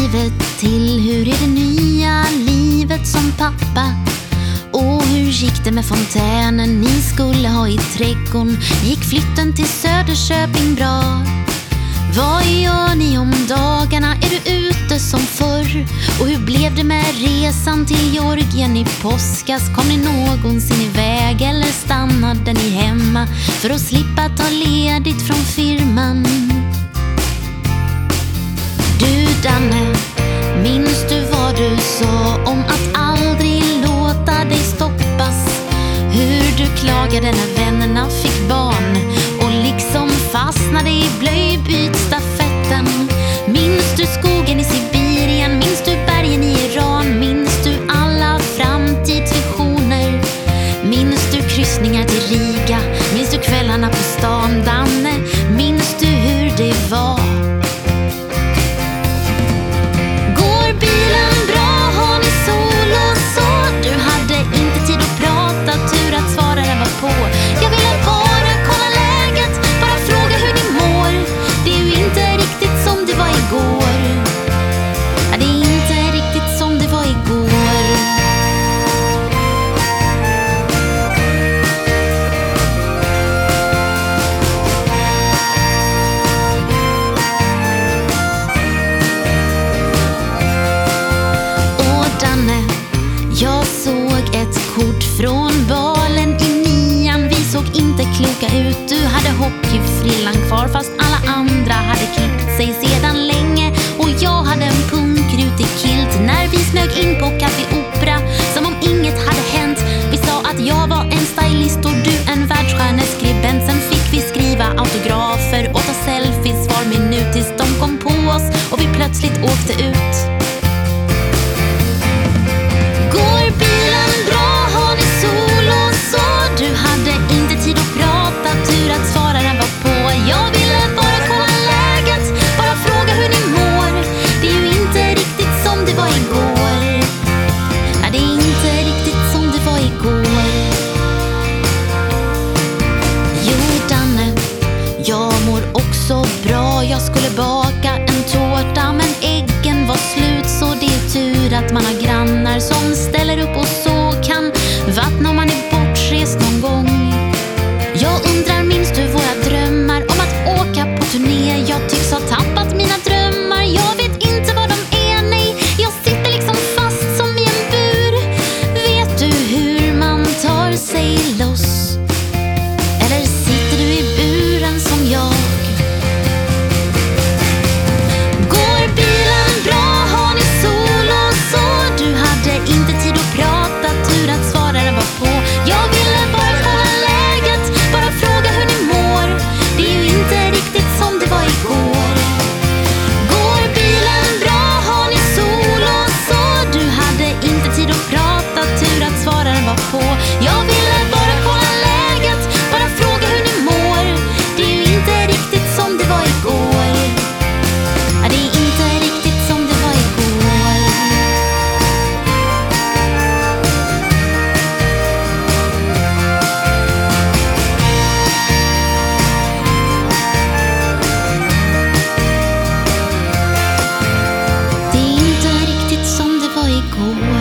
livet till? Hur är det nya livet som pappa? Och hur gick det med fontänen ni skulle ha i trädgården? Gick flytten till Söderköping bra? Vad gör ni om dagarna? Är du ute som förr? Och hur blev det med resan till Georgien i påskas? Kom ni någonsin iväg eller stannade ni hemma för att slippa ta ledigt från firman? Du Danne, minns du vad du sa om att aldrig låta dig stoppas? Hur du klagade när vännerna fick barn och liksom fastnade i blöjbytstafetten. Minns du skogen i Sibirien? Minns du bergen i Iran? Minns du alla framtidsvisioner? Minns du kryssningar till Riga? Minns du kvällarna på stan, Danne? Minns du hur det var? Går bilen bra? Har ni sol och så? Du hade inte tid att prata, tur att svararen var på. Jag ville bara kolla läget, bara fråga hur ni mår. Det är ju inte riktigt som det var igår. Ja, det är inte riktigt som det var igår. Åh Danne, jag såg ett kort från balen i nian. Vi såg inte kloka ut. Du hade hockeyfrillan kvar fast alla andra hade klippt sig sedan länge. Och jag hade en punkrutig kilt när vi smög in på Café Opera som om inget hade hänt. Vi sa att jag var en stylist och du en världsstjärneskribent. Sen fick vi skriva autografer och ta selfies var minut tills de kom på oss och vi plötsligt åkte ut. Går bilen bra? Har ni sol och så? Du hade inte tid att prata, tur att svararen var på. Jag ville bara kolla läget, bara fråga hur ni mår. Det är ju inte riktigt som det var igår. Ja, det är inte riktigt som det var igår. Jo Danne, jag mår också bra. Jag skulle baka en tårta men äggen var slut, så det är tur att man har grannar som ställer upp och så kan vattna om man är bortrest någon gång. Jag undrar, minns du våra drömmar om att åka på turné? Jag tycks ha tappat mina drömmar. Jag vet inte vad de är, nej. Jag sitter liksom fast som i en bur. Vet du hur man tar sig loss? Eller sitter du i buren som jag? Går bilen bra? Har ni sol och så? Du hade inte tid att prata, tur att svararen var på. Jag ville bara kolla läget, bara fråga hur ni mår. Det är ju inte riktigt som det var igår. Går bilen bra? Har ni sol och så? Du hade inte tid att prata, tur att svararen var på. Jag ville bara kolla läget, bara fråga hur ni mår. Det är ju inte riktigt som det var igår. Ja, det är inte riktigt som det var igår. Det är inte riktigt som det var igår.